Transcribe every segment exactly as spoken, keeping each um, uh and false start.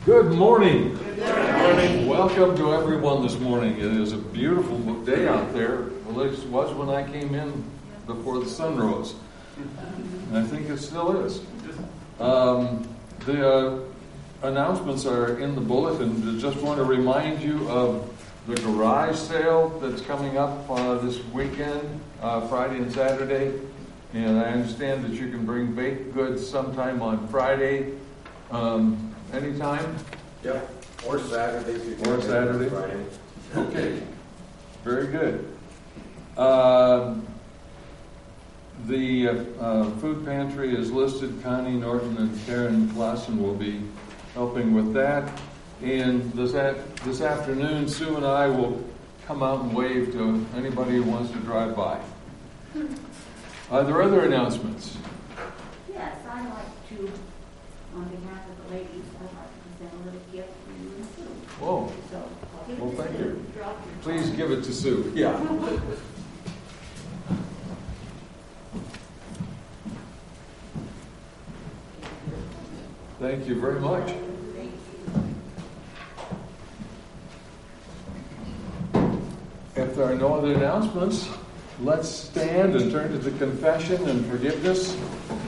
Good morning. Good morning. Welcome to everyone this morning. It is a beautiful day out there. At least it was when I came in before the sun rose. And I think it still is. Um, the uh, announcements are in the bulletin. I just want to remind you of the garage sale that's coming up uh, this weekend, uh, Friday and Saturday. And I understand that you can bring baked goods sometime on Friday. Um, anytime? Yep. Or Saturday. Or Saturday. Friday. Okay. Very good. Uh, the uh, uh, food pantry is listed. Connie Norton and Karen Clausen will be helping with that. And this, a- this afternoon, Sue and I will come out and wave to anybody who wants to drive by. Are there other announcements? Yes, I'd like to, on behalf of the ladies, I'd like to present a little gift for you and Sue. Whoa. So, I'll give Well, it to thank Sue. you. Drop your Please phone. give it to Sue. Yeah. Thank you very much. Thank you. If there are no other announcements, let's stand and turn to the confession and forgiveness.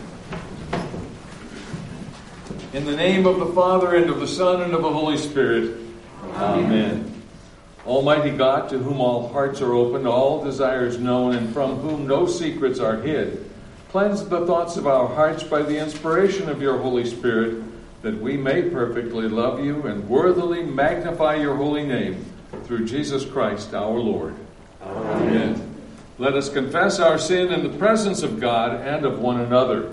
In the name of the Father, and of the Son, and of the Holy Spirit. Amen. Amen. Almighty God, to whom all hearts are open, all desires known, and from whom no secrets are hid, cleanse the thoughts of our hearts by the inspiration of your Holy Spirit, that we may perfectly love you and worthily magnify your holy name, through Jesus Christ our Lord. Amen. Amen. Let us confess our sin in the presence of God and of one another.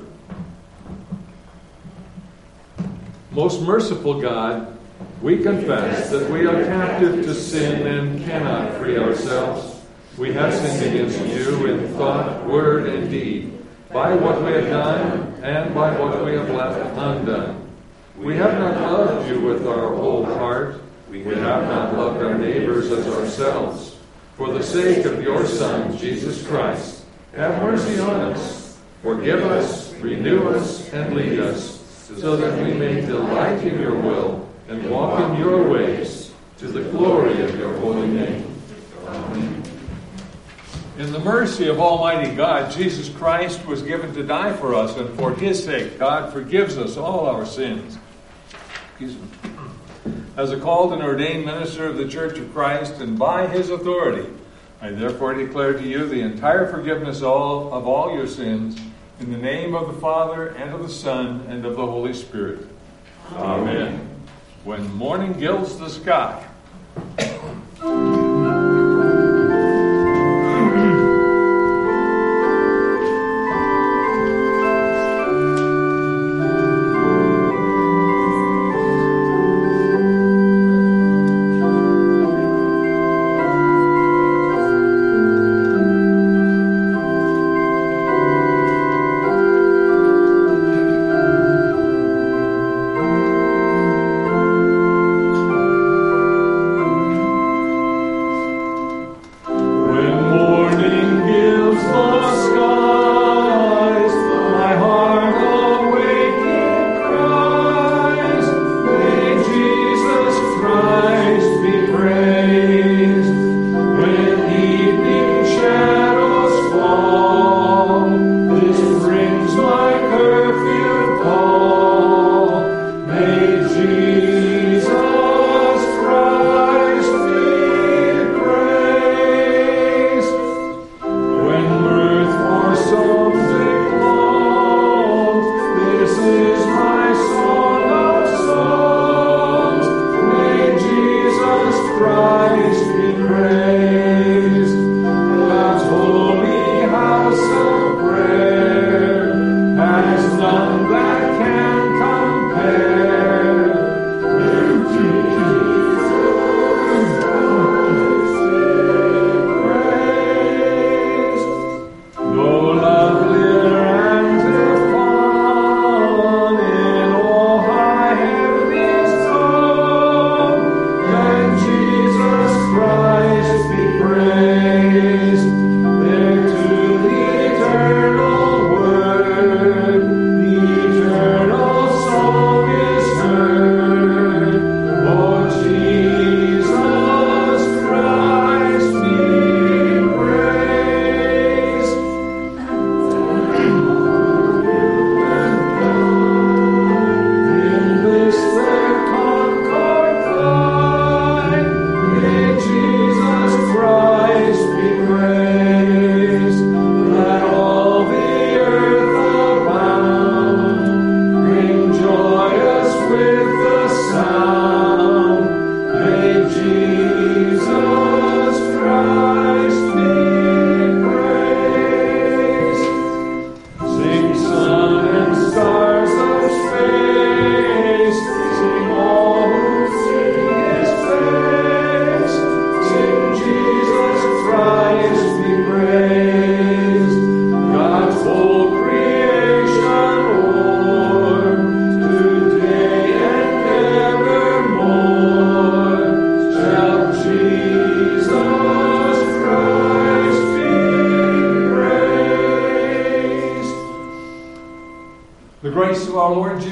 Most merciful God, we confess that we are captive to sin and cannot free ourselves. We have sinned against you in thought, word, and deed, by what we have done and by what we have left undone. We have not loved you with our whole heart. We have not loved our neighbors as ourselves. For the sake of your Son, Jesus Christ, have mercy on us. Forgive us, renew us, and lead us, so that we may delight in your will and walk in your ways, to the glory of your holy name. Amen. In the mercy of Almighty God, Jesus Christ was given to die for us, and for his sake, God forgives us all our sins. Excuse me. As a called and ordained minister of the Church of Christ, and by his authority, I therefore declare to you the entire forgiveness all, of all your sins, in the name of the Father, and of the Son, and of the Holy Spirit. Amen. Amen. When morning gilds the sky,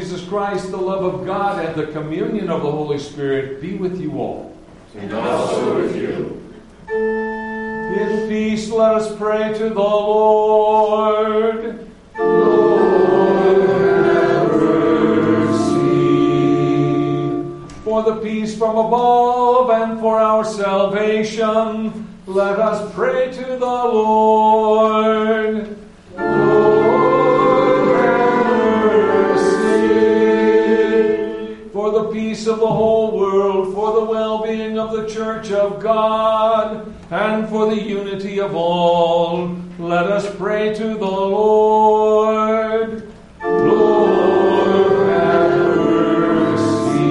Jesus Christ, the love of God, and the communion of the Holy Spirit be with you all. And also with you. In peace, let us pray to the Lord. Lord, have mercy. For the peace from above and for our salvation, let us pray to the Lord. Lord, have mercy. For the peace of the whole world, for the well-being of the Church of God, and for the unity of all, let us pray to the Lord. Lord, have mercy.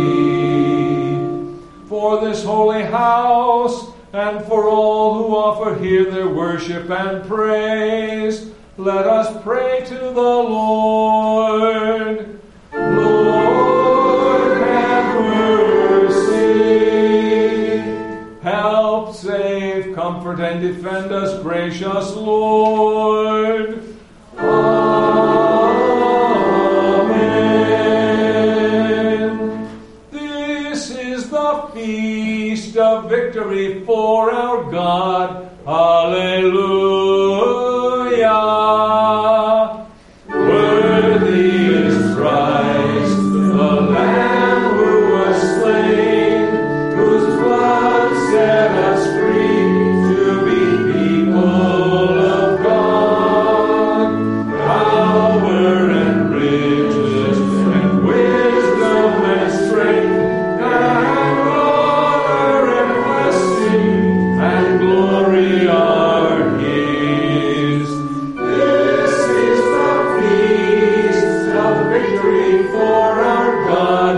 For this holy house, and for all who offer here their worship and praise, let us pray to the Lord. Lord, have mercy. Help, save, comfort, and defend us, gracious Lord. Amen. This is the feast of victory for our God. Hallelujah. Worthy is Christ, the Lamb who was slain, whose blood set us free to be people of God. Power and riches and wisdom and strength and honor and blessing and glory are His. This is the feast of victory for our God.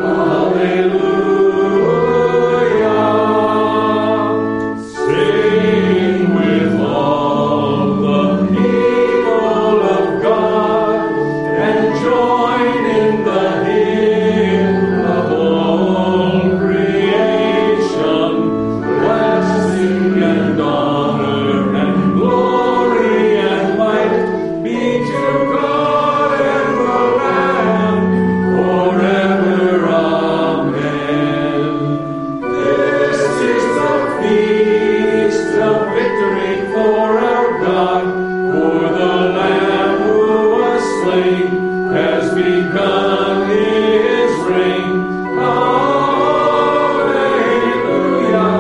Hallelujah. Sing with all the people of God and join in the hymn of all creation. Blessing and honor and glory and might be to God and the Lamb forever. Amen. This is the feast of victory for our God, for the Lamb who was slain has begun His reign. Hallelujah,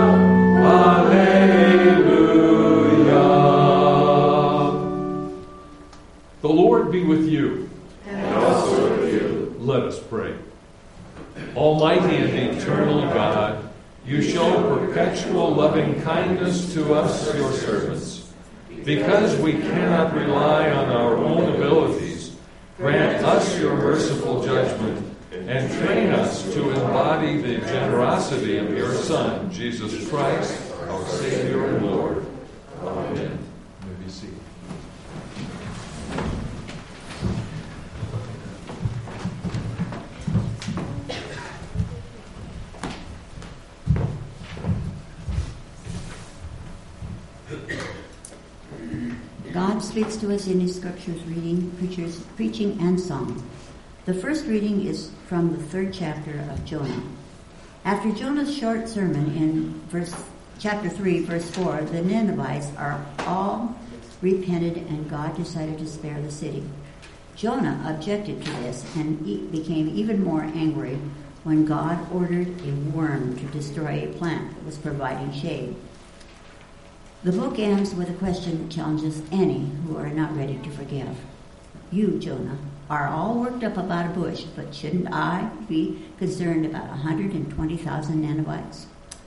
hallelujah. The Lord be with you. And also with you. Let us pray. Almighty and eternal God, you show perpetual loving kindness to us, your servants. Because we cannot rely on our own abilities, grant us your merciful judgment and train us to embody the generosity of your Son, Jesus Christ, our Savior and Lord. Amen. You may be seated. God speaks to us in His scriptures, reading, preachers, preaching, and song. The first reading is from the third chapter of Jonah. After Jonah's short sermon in verse, chapter three, verse four, the Ninevites are all repented and God decided to spare the city. Jonah objected to this and e- became even more angry when God ordered a worm to destroy a plant that was providing shade. The book ends with a question that challenges any who are not ready to forgive. You, Jonah, are all worked up about a bush, but shouldn't I be concerned about one hundred twenty thousand Ninevites?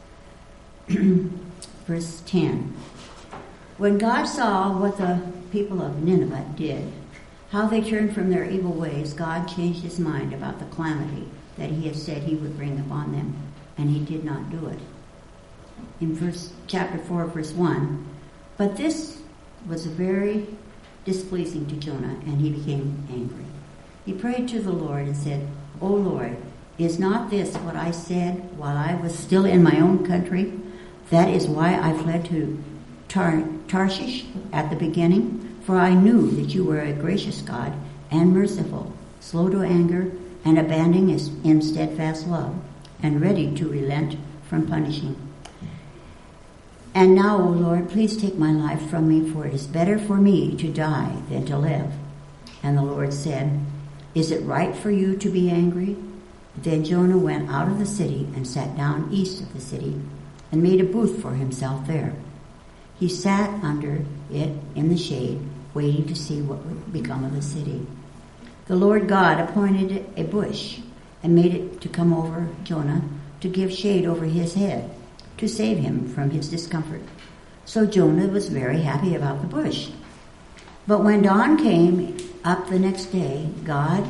Verse ten. When God saw what the people of Nineveh did, how they turned from their evil ways, God changed His mind about the calamity that He had said He would bring upon them, and He did not do it. In verse chapter four, verse one, but this was very displeasing to Jonah, and he became angry. He prayed to the Lord and said, O Lord, is not this what I said while I was still in my own country? That is why I fled to Tar- Tarshish at the beginning, for I knew that you were a gracious God and merciful, slow to anger, and abounding in steadfast love, and ready to relent from punishing. And now, O Lord, please take my life from me, for it is better for me to die than to live. And the Lord said, Is it right for you to be angry? Then Jonah went out of the city and sat down east of the city and made a booth for himself there. He sat under it in the shade, waiting to see what would become of the city. The Lord God appointed a bush and made it to come over Jonah to give shade over his head, to save him from his discomfort. So Jonah was very happy about the bush. But when dawn came up the next day, God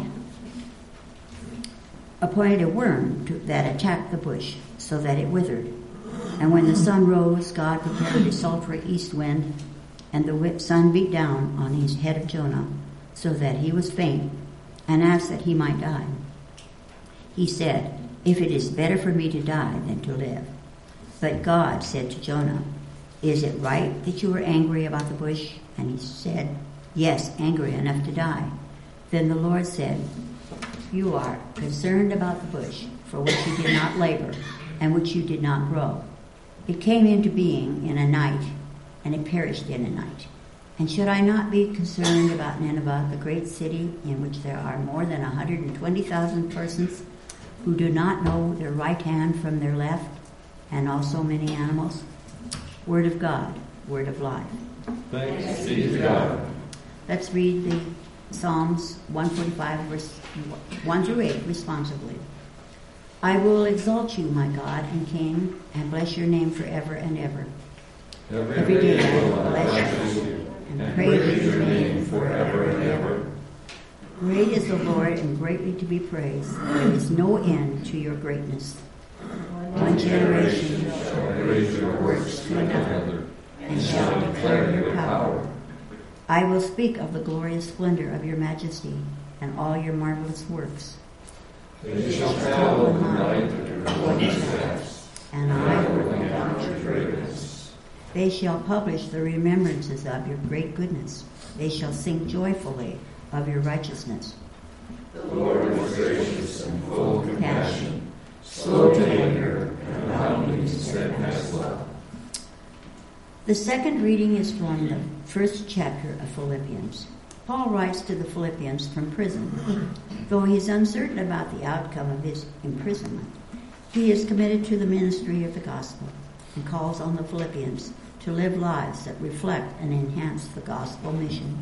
appointed a worm to, that attacked the bush so that it withered. And when the sun rose, God prepared a sultry east wind, and the sun beat down on his head of Jonah, so that he was faint, and asked that he might die. He said, If it is better for me to die than to live. But God said to Jonah, Is it right that you are angry about the bush? And he said, Yes, angry enough to die. Then the Lord said, You are concerned about the bush, for which you did not labor, and which you did not grow. It came into being in a night, and it perished in a night. And should I not be concerned about Nineveh, the great city in which there are more than one hundred twenty thousand persons who do not know their right hand from their left, and also many animals? Word of God, word of life. Thanks be to God. Let's read the Psalms one forty-five, verse one through eight, responsively. I will exalt you, my God and King, and bless your name forever and ever. Every, Every day I will will bless you and praise your name forever and ever. Great is the Lord and greatly to be praised. There is no end to your greatness. One generation shall praise your works to another, and shall declare your power. I will speak of the glorious splendor of your majesty and all your marvelous works. They shall tell of the night of your holy steps, and I will account your greatness. They shall publish the remembrances of your great goodness. They shall sing joyfully of your righteousness. The Lord is gracious and full of compassion, Slow slow to anger, and abounding in steadfast love. The second reading is from the first chapter of Philippians. Paul writes to the Philippians from prison. Though he is uncertain about the outcome of his imprisonment, he is committed to the ministry of the gospel and calls on the Philippians to live lives that reflect and enhance the gospel mission.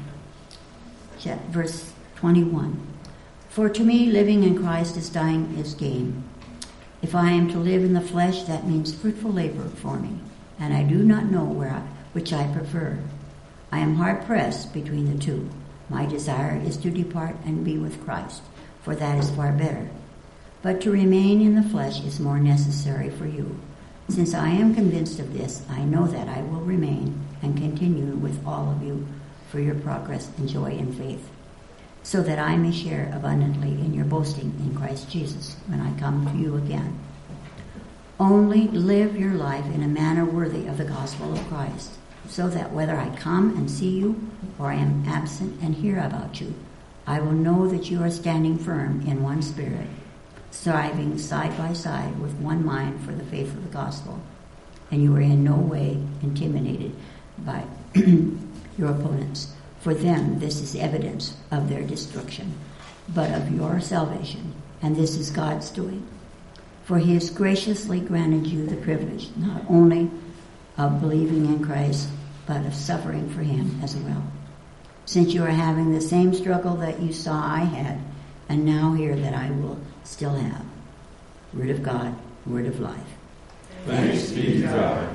Verse twenty-one. For to me, living in Christ is dying is gain. If I am to live in the flesh, that means fruitful labor for me, and I do not know where I, which I prefer. I am hard-pressed between the two. My desire is to depart and be with Christ, for that is far better. But to remain in the flesh is more necessary for you. Since I am convinced of this, I know that I will remain and continue with all of you for your progress and joy in faith, so that I may share abundantly in your boasting in Christ Jesus when I come to you again. Only live your life in a manner worthy of the gospel of Christ, so that whether I come and see you or I am absent and hear about you, I will know that you are standing firm in one spirit, striving side by side with one mind for the faith of the gospel, and you are in no way intimidated by your opponents. For them, this is evidence of their destruction, but of your salvation, and this is God's doing. For he has graciously granted you the privilege not only of believing in Christ, but of suffering for him as well. Since you are having the same struggle that you saw I had, and now hear that I will still have. Word of God, word of life. Thanks be to God.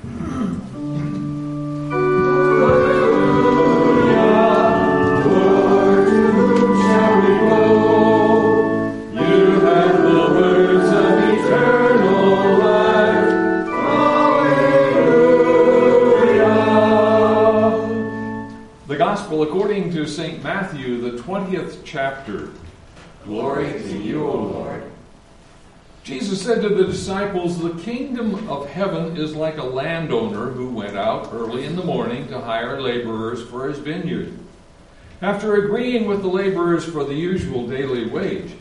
According to Saint Matthew, the twentieth chapter. Glory to you, O Lord. Jesus said to the disciples, the kingdom of heaven is like a landowner who went out early in the morning to hire laborers for his vineyard. After agreeing with the laborers for the usual daily wage,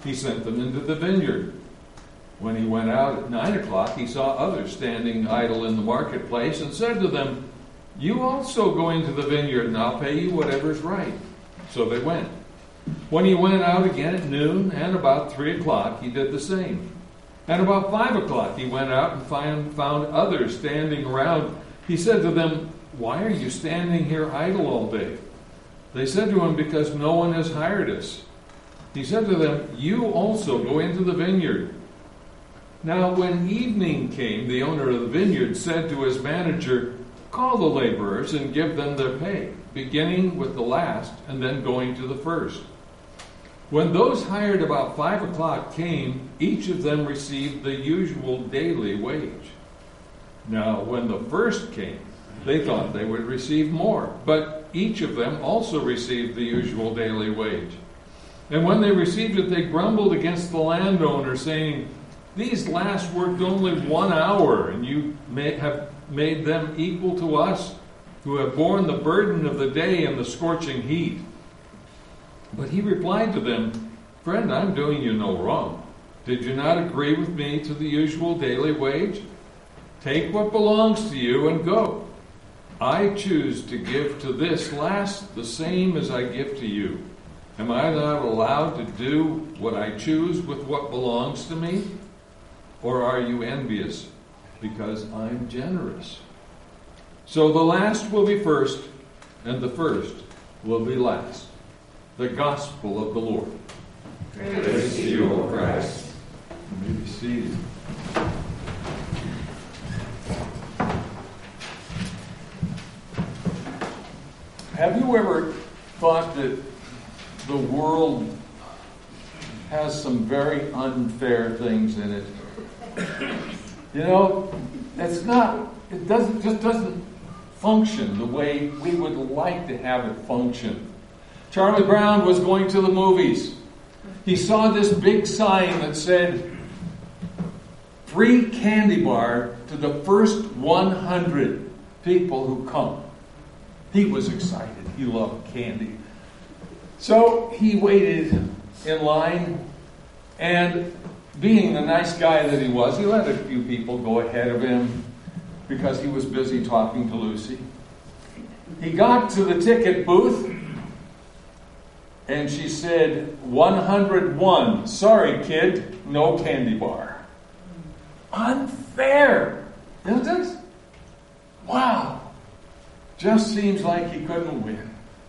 He sent them into the vineyard. When he went out at nine o'clock, he saw others standing idle in the marketplace and said to them, "You also go into the vineyard, and I'll pay you whatever's right." So they went. When he went out again at noon and about three o'clock, he did the same. And about five o'clock, he went out and find, found others standing around. He said to them, "Why are you standing here idle all day?" They said to him, "Because no one has hired us." He said to them, "You also go into the vineyard." Now when evening came, the owner of the vineyard said to his manager, "Call the laborers and give them their pay, beginning with the last and then going to the first." When those hired about five o'clock came, each of them received the usual daily wage. Now when the first came, they thought they would receive more, but each of them also received the usual daily wage. And when they received it, they grumbled against the landowner, saying, "These last worked only one hour, and you may have made them equal to us, who have borne the burden of the day and the scorching heat." But he replied to them, "Friend, I'm doing you no wrong. Did you not agree with me to the usual daily wage? Take what belongs to you and go. I choose to give to this last the same as I give to you. Am I not allowed to do what I choose with what belongs to me? Or are you envious because I'm generous?" So the last will be first, and the first will be last. The gospel of the Lord. Praise, Praise to you, O Christ. You may be seated. Have you ever thought that the world has some very unfair things in it? You know, it's not, it doesn't, just doesn't function the way we would like to have it function. Charlie Brown was going to the movies. He saw this big sign that said, "Free candy bar to the first one hundred people who come." He was excited. He loved candy. So he waited in line, and being the nice guy that he was, he let a few people go ahead of him because he was busy talking to Lucy. He got to the ticket booth, and she said, one hundred one, "Sorry, kid, no candy bar." Unfair, isn't it? Wow. Just seems like he couldn't win.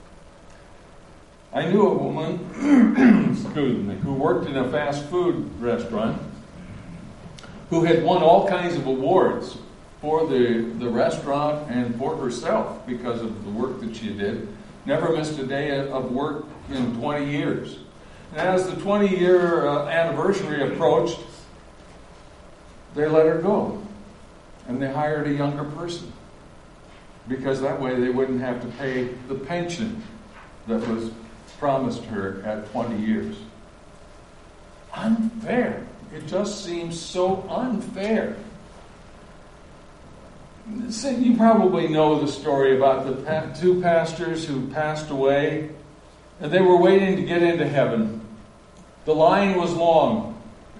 I knew a woman excuse me, who worked in a fast food restaurant who had won all kinds of awards for the, the restaurant and for herself because of the work that she did. Never missed a day of work in twenty years. And as the twenty-year uh, anniversary approached, they let her go. And they hired a younger person, because that way they wouldn't have to pay the pension that was promised her at twenty years. Unfair. It just seems so unfair. You probably know the story about the two pastors who passed away, and they were waiting to get into heaven. The line was long,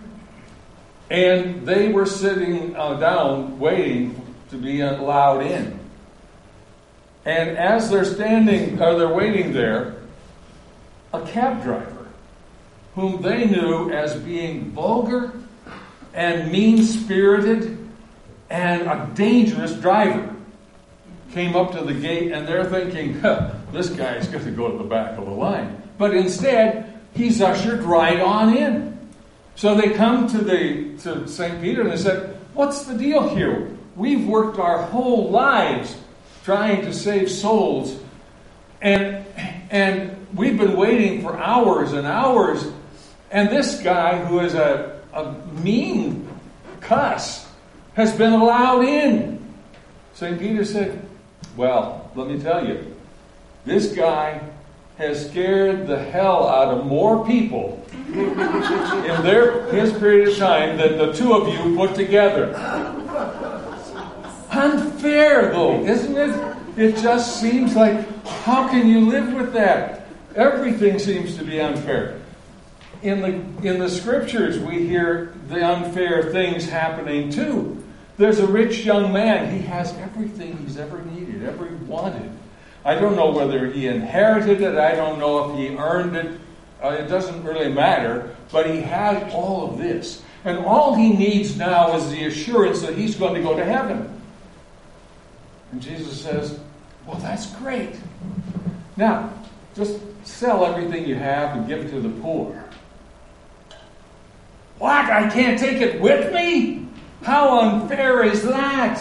and they were sitting uh, down waiting to be allowed in. And as they're standing, or they're waiting there, a cab driver, whom they knew as being vulgar and mean-spirited and a dangerous driver, came up to the gate, and they're thinking, huh, this guy's going to go to the back of the line. But instead, he's ushered right on in. So they come to the to Saint Peter and they said, "What's the deal here? We've worked our whole lives trying to save souls, and and we've been waiting for hours and hours, and this guy who is a, a mean cuss has been allowed in." Saint Peter said, "Well, let me tell you, this guy has scared the hell out of more people in their his period of time than the two of you put together." Unfair, though, isn't it? It just seems like, how can you live with that? Everything seems to be unfair. in the in the scriptures we hear the unfair things happening too. There's a rich young man. He has everything he's ever needed, ever wanted. I don't know whether he inherited it. I don't know if he earned it. Uh, it doesn't really matter. But he has all of this. And all he needs now is the assurance that he's going to go to heaven. And Jesus says, well, that's great. Now, just sell everything you have and give it to the poor. What? I can't take it with me? How unfair is that?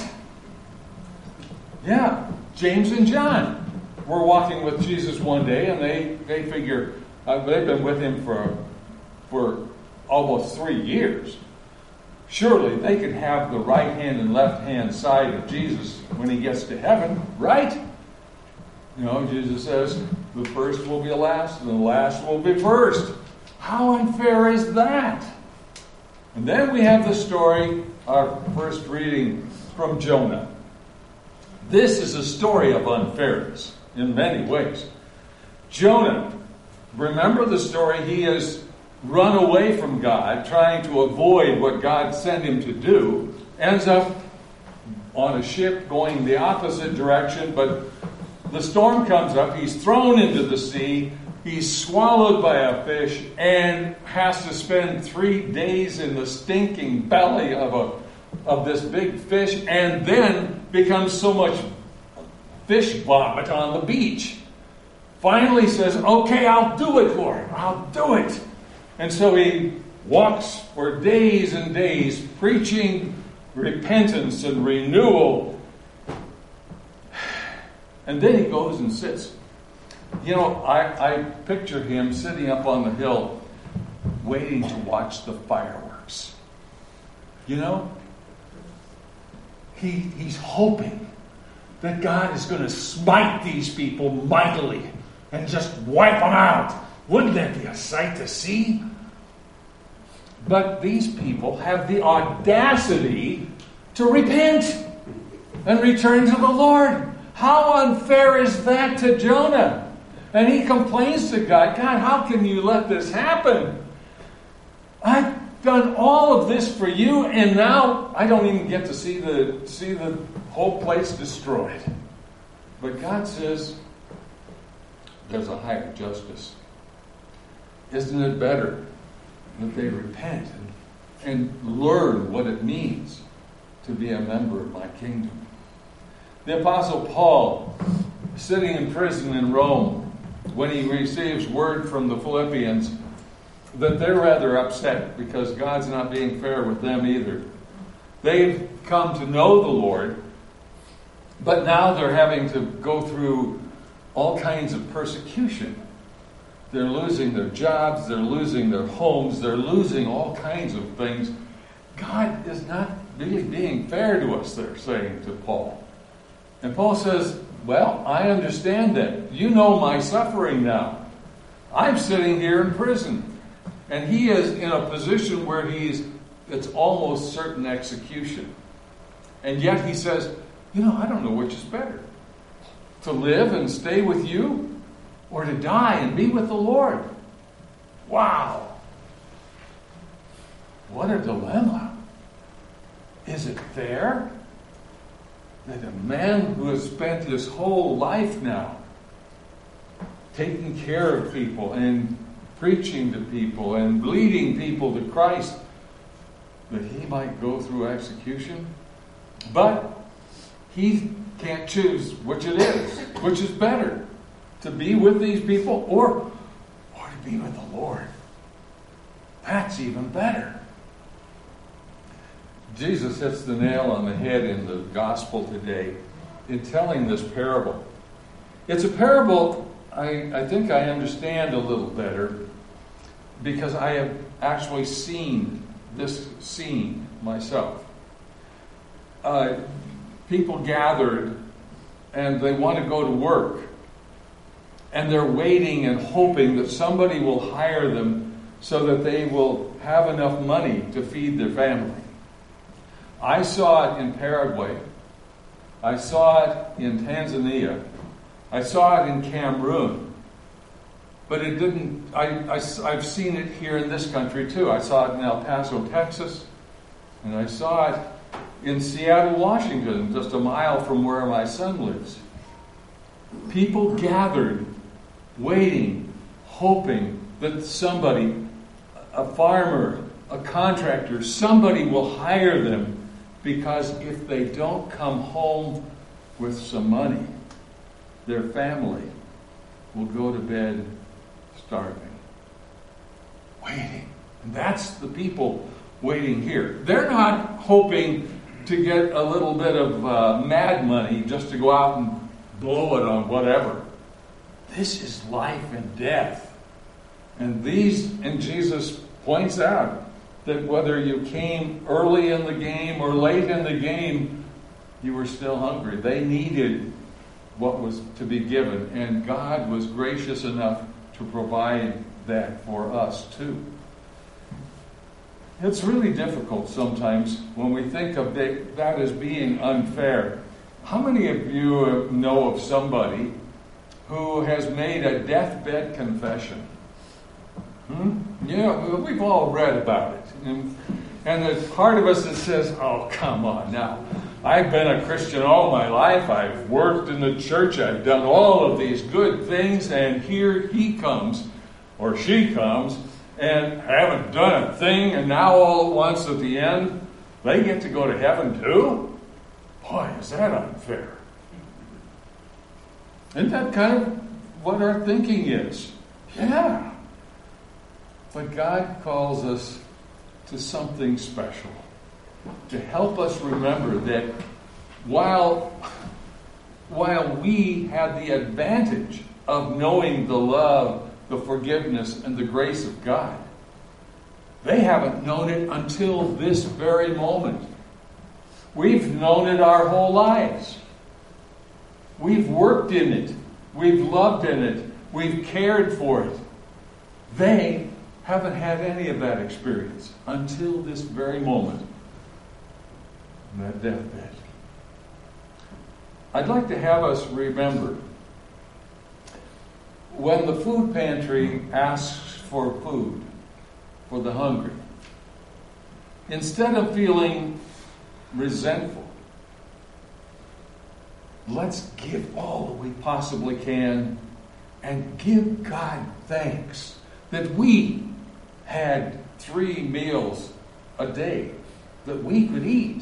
Yeah, James and John were walking with Jesus one day, and they, they figure uh, they've been with him for, for almost three years. Surely they could have the right hand and left hand side of Jesus when he gets to heaven, right? You know, Jesus says, the first will be last, and the last will be first. How unfair is that? And then we have the story, our first reading from Jonah. This is a story of unfairness in many ways. Jonah, remember the story, he has run away from God, trying to avoid what God sent him to do, ends up on a ship going the opposite direction, but the storm comes up, he's thrown into the sea, he's swallowed by a fish, and has to spend three days in the stinking belly of a of this big fish, and then becomes so much fish vomit on the beach. Finally says, okay, I'll do it, Lord, I'll do it. And so he walks for days and days preaching repentance and renewal. And then he goes and sits. You know, I, I picture him sitting up on the hill waiting to watch the fireworks. You know? He, he's hoping that God is going to smite these people mightily and just wipe them out. Wouldn't that be a sight to see? But these people have the audacity to repent and return to the Lord. How unfair is that to Jonah? And he complains to God, God, how can you let this happen? I've done all of this for you, and now I don't even get to see the see the whole place destroyed. But God says, there's a higher justice. Isn't it better that they repent and, and learn what it means to be a member of my kingdom? The Apostle Paul, sitting in prison in Rome, when he receives word from the Philippians that they're rather upset because God's not being fair with them either. They've come to know the Lord, but now they're having to go through all kinds of persecution. They're losing their jobs, they're losing their homes, they're losing all kinds of things. God is not really being fair to us, they're saying to Paul. And Paul says, well, I understand that. You know my suffering now. I'm sitting here in prison. And he is in a position where he's, it's almost certain execution. And yet he says, you know, I don't know which is better. To live and stay with you, or to die and be with the Lord. Wow. What a dilemma. Is it fair that a man who has spent his whole life now taking care of people and preaching to people and leading people to Christ, that he might go through execution? But he can't choose which it is, which is better, to be with these people or, or to be with the Lord. That's even better. Jesus hits the nail on the head in the gospel today in telling this parable. It's a parable I, I think I understand a little better because I have actually seen this scene myself. Uh, people gathered and they want to go to work, and they're waiting and hoping that somebody will hire them so that they will have enough money to feed their family. I saw it in Paraguay. I saw it in Tanzania. I saw it in Cameroon. But it didn't, I, I, I've seen it here in this country too. I saw it in El Paso, Texas, and I saw it in Seattle, Washington, just a mile from where my son lives. People gathered, waiting, hoping that somebody, a farmer, a contractor, somebody will hire them, because if they don't come home with some money, their family will go to bed starving. Waiting. And that's the people waiting here. They're not hoping to get a little bit of uh, mad money just to go out and blow it on whatever. This is life and death. And these, and Jesus points out that whether you came early in the game or late in the game, you were still hungry. They needed what was to be given, and God was gracious enough to provide that for us too. It's really difficult sometimes when we think of that as being unfair. How many of you know of somebody who has made a deathbed confession? Hmm? Yeah, we've all read about it. And, and there's part of us that says, oh, come on now. I've been a Christian all my life. I've worked in the church. I've done all of these good things. And here he comes, or she comes, and haven't done a thing. And now all at once at the end, they get to go to heaven too? Boy, is that unfair. Isn't that kind of what our thinking is? Yeah. But God calls us to something special, to help us remember that while, while we had the advantage of knowing the love, the forgiveness, and the grace of God, they haven't known it until this very moment. We've known it our whole lives. We've worked in it. We've loved in it. We've cared for it. They haven't had any of that experience until this very moment, that deathbed. I'd like to have us remember when the food pantry asks for food for the hungry, instead of feeling resentful, let's give all that we possibly can and give God thanks that we had three meals a day that we could eat.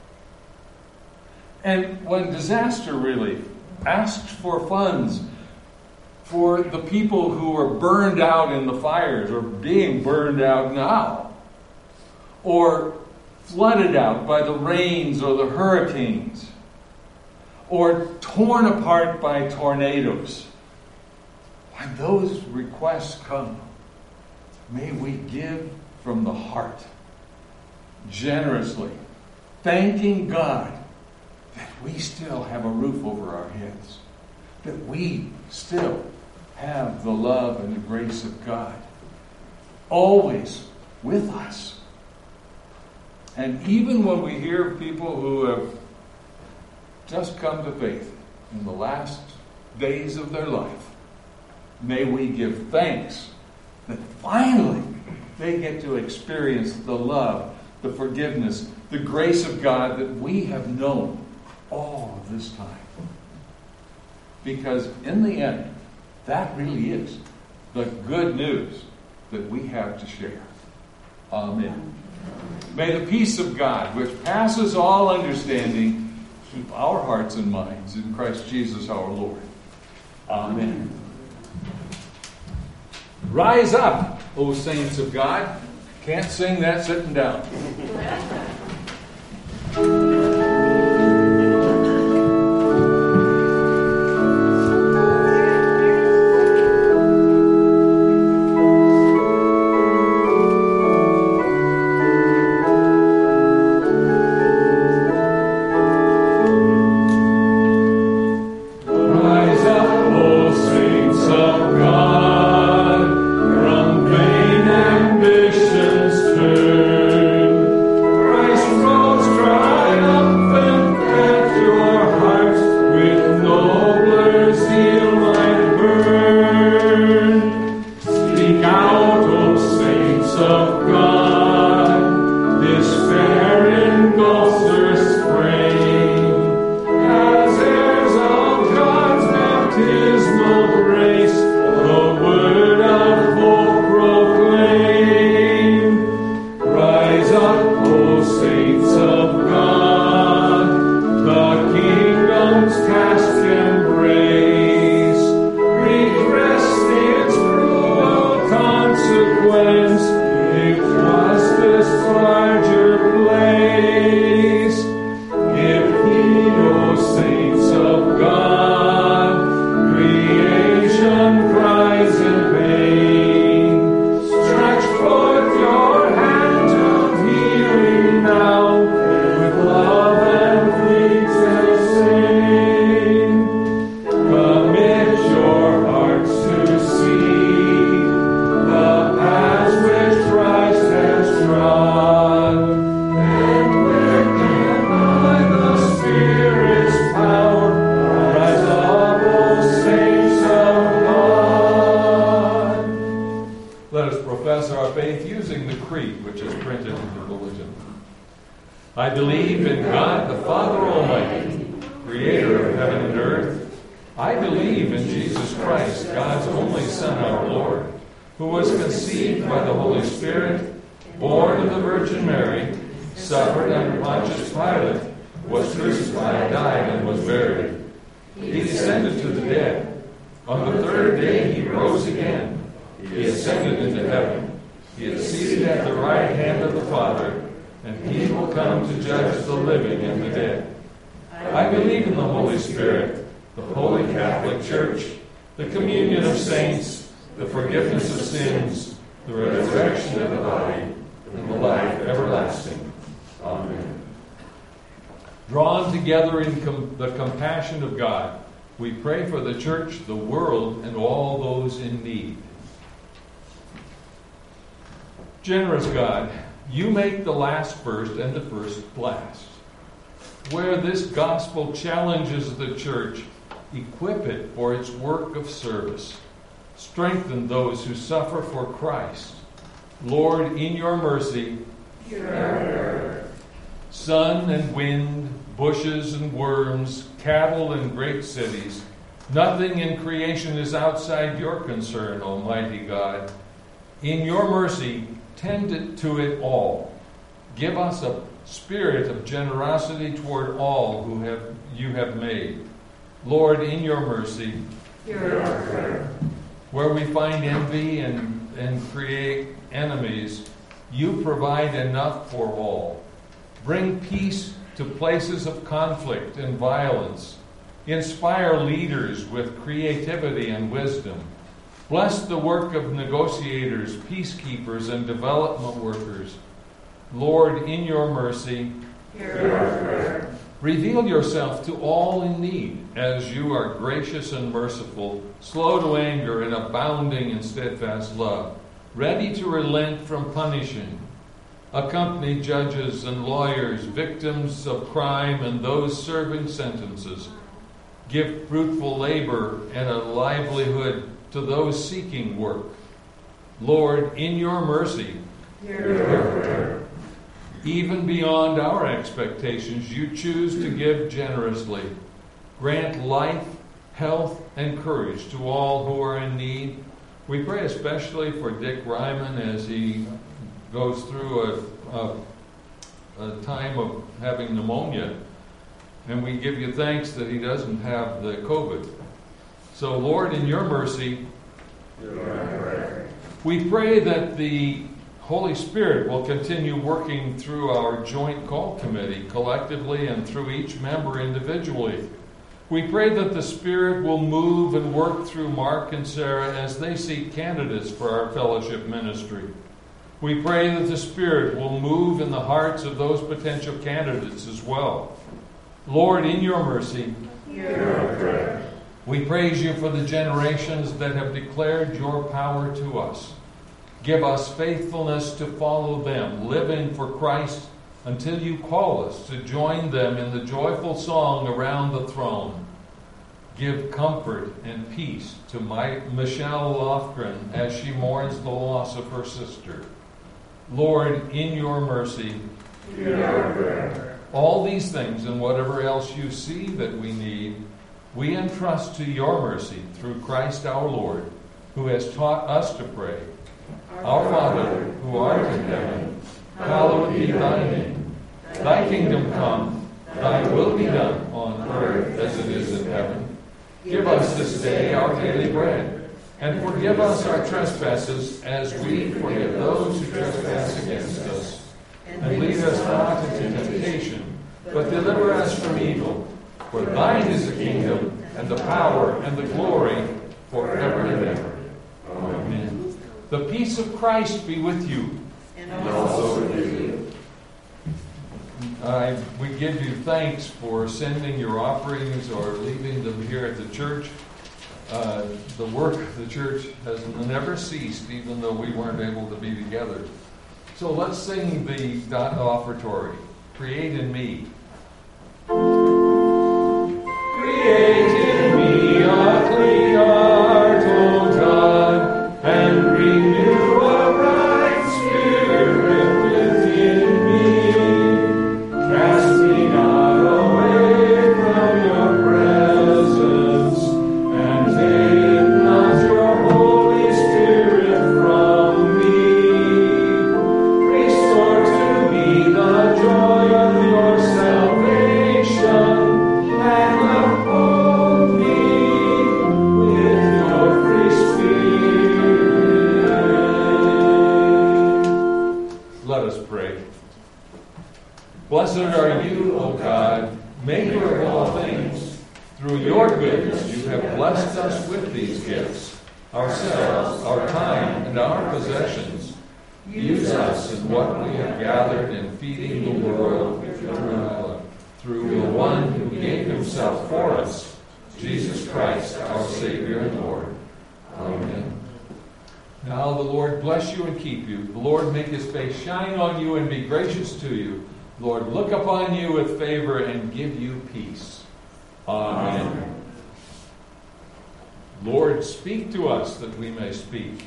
And when disaster relief asked for funds for the people who were burned out in the fires or being burned out now, or flooded out by the rains or the hurricanes, or torn apart by tornadoes, when those requests come, may we give from the heart, generously, thanking God that we still have a roof over our heads, that we still have the love and the grace of God always with us. And even when we hear people who have just come to faith in the last days of their life, may we give thanks that finally they get to experience the love, the forgiveness, the grace of God that we have known all of this time. Because in the end, that really is the good news that we have to share. Amen. May the peace of God, which passes all understanding, keep our hearts and minds in Christ Jesus our Lord. Amen. Rise up, O saints of God. Can't sing that sitting down. Ambitions turn. I believe in God the Father Almighty, creator of heaven and earth. I believe in Jesus Christ, God's only Son, our Lord, who was conceived by the Holy Spirit, born of the Virgin Mary, suffered under Pontius Pilate, was crucified, died, and was buried. He descended to the dead. On the third day he rose again. He ascended into heaven. He is seated at the right hand of the Father, and he will come to judge the living and the dead. I believe in the Holy Spirit, the Holy Catholic Church, the communion of saints, the forgiveness of sins, the resurrection of the body, and the life everlasting. Amen. Drawn together in com- the compassion of God, we pray for the church, the world, and all those in need. Generous God, you make the last first and the first last. Where this gospel challenges the church, equip it for its work of service. Strengthen those who suffer for Christ. Lord, in your mercy, hear. Sun and wind, bushes and worms, cattle and great cities, nothing in creation is outside your concern, Almighty God. In your mercy, tend it to it all. Give us a spirit of generosity toward all who have you have made. Lord, in your mercy, hear our prayer. Where we find envy and, and create enemies, you provide enough for all. Bring peace to places of conflict and violence. Inspire leaders with creativity and wisdom. Bless the work of negotiators, peacekeepers, and development workers. Lord, in your mercy, hear our prayer. Reveal yourself to all in need, as you are gracious and merciful, slow to anger and abounding in steadfast love, ready to relent from punishing. Accompany judges and lawyers, victims of crime, and those serving sentences. Give fruitful labor and a livelihood to those seeking work. Lord, in your mercy, hear our prayer. Even beyond our expectations, you choose to give generously. Grant life, health, and courage to all who are in need. We pray especially for Dick Ryman as he goes through a, a, a time of having pneumonia. And we give you thanks that he doesn't have the COVID. So, Lord, in your mercy, we pray that the Holy Spirit will continue working through our joint call committee collectively and through each member individually. We pray that the Spirit will move and work through Mark and Sarah as they seek candidates for our fellowship ministry. We pray that the Spirit will move in the hearts of those potential candidates as well. Lord, in your mercy, hear our prayer. We praise you for the generations that have declared your power to us. Give us faithfulness to follow them, living for Christ until you call us to join them in the joyful song around the throne. Give comfort and peace to my, Michelle Lofgren as she mourns the loss of her sister. Lord, in your mercy, hear our prayer. All these things and whatever else you see that we need, we entrust to your mercy through Christ our Lord, who has taught us to pray. Our Father, who art in heaven, hallowed be thy name. Thy kingdom come, thy will be done on earth as it is in heaven. Give us this day our daily bread, and forgive us our trespasses as we forgive those who trespass against us. And lead us not into temptation, but deliver us from evil. For thine is the kingdom, and the power, and the glory, forever and ever. Amen. The peace of Christ be with you. And also with you. Uh, we give you thanks for sending your offerings or leaving them here at the church. Uh, the work of the church has never ceased, even though we weren't able to be together. So let's sing the offertory. Create in me. Create in me a clean heart, O God, and renew a right spirit within me. Blessed are you, O God, maker of all things. Through your goodness you have blessed us with these gifts, ourselves, our time, and our possessions. Use us in what we have gathered in feeding the world through, through the one who gave himself for us, Jesus Christ, our Savior and Lord. Amen. Now the Lord bless you and keep you. The Lord make his face shine on you and be gracious to you. Lord, look upon you with favor and give you peace. Amen. Amen. Lord, speak to us that we may speak.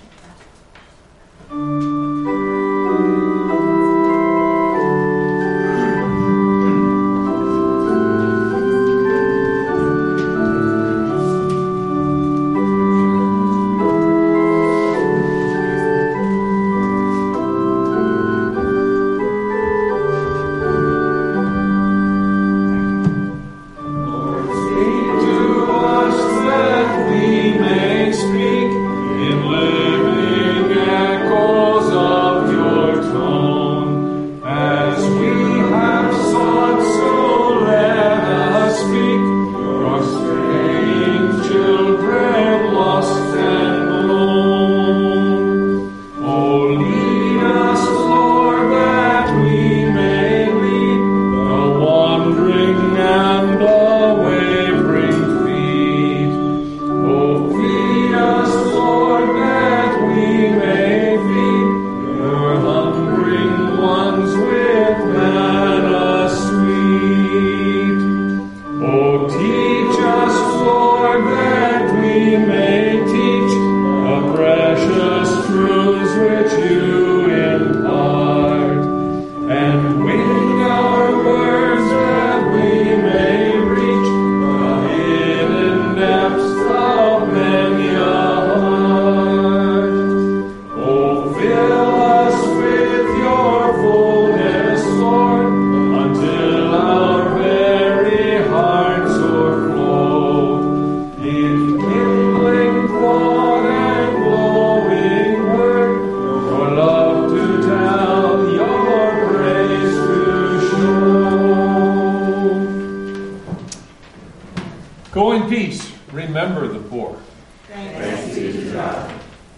Go in peace. Remember the poor. Thanks be to God.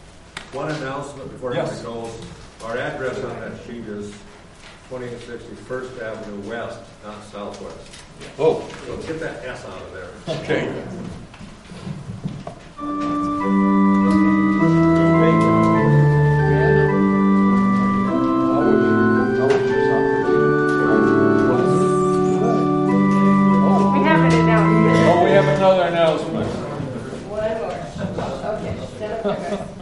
One announcement before Yes. I go. Our address on that sheet is twenty sixty First Avenue West, not Southwest. Oh, So get that S out of there. okay. We have an announcement. Oh, we have another announcement. One more. Okay, stand up there, guys.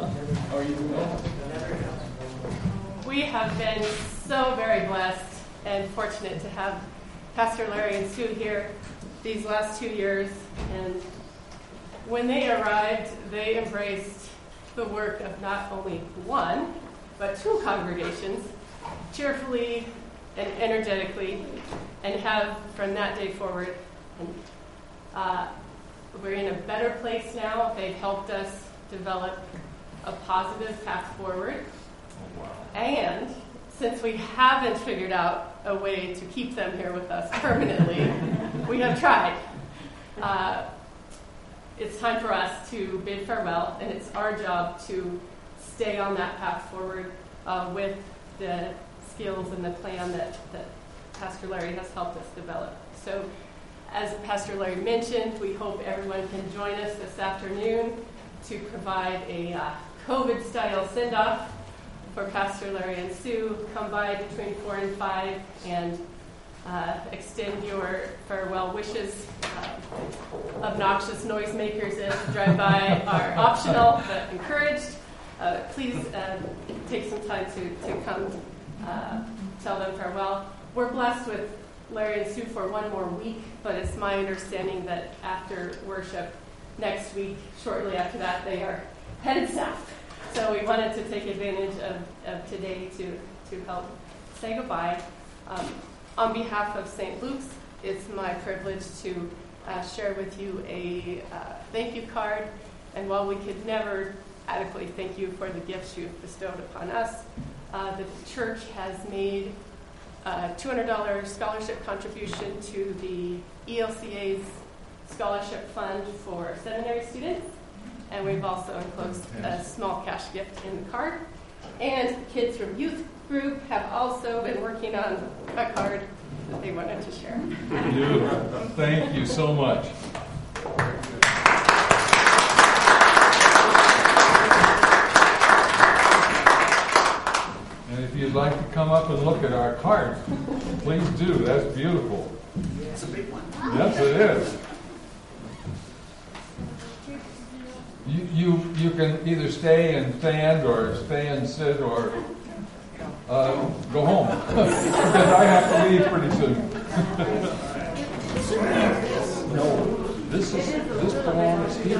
We have been so very blessed and fortunate to have Pastor Larry and Sue here these last two years. And when they arrived, they embraced the work of not only one, but two congregations cheerfully and energetically, and have from that day forward. And, uh, we're in a better place now. They've helped us develop a positive path forward. And since we haven't figured out a way to keep them here with us permanently, we have tried. Uh, it's time for us to bid farewell, and it's our job to stay on that path forward uh, with the skills and the plan that, that Pastor Larry has helped us develop. So, as Pastor Larry mentioned, we hope everyone can join us this afternoon to provide a uh, COVID-style send-off for Pastor Larry and Sue. Come by between four and five and uh, extend your farewell wishes. Uh, obnoxious noisemakers as you drive by are optional but encouraged. Uh, please uh, take some time to, to come uh, tell them farewell. We're blessed with Larry and Sue for one more week, but it's my understanding that after worship next week, shortly after that, they are headed south. So we wanted to take advantage of, of today to, to help say goodbye. Um, on behalf of Saint Luke's, it's my privilege to uh, share with you a uh, thank you card. And while we could never adequately thank you for the gifts you've bestowed upon us, uh, the church has made a two hundred dollars scholarship contribution to the E L C A's scholarship fund for seminary students. And we've also enclosed a small cash gift in the card. And kids from youth group have also been working on a card that they wanted to share. Beautiful. Thank you so much. And if you'd like to come up and look at our cards, please do. That's beautiful. It's a big one. Yes, it is. You, you, you can either stay and stand or stay and sit or uh, go home. Because I have to leave pretty soon. No, this is this belongs here.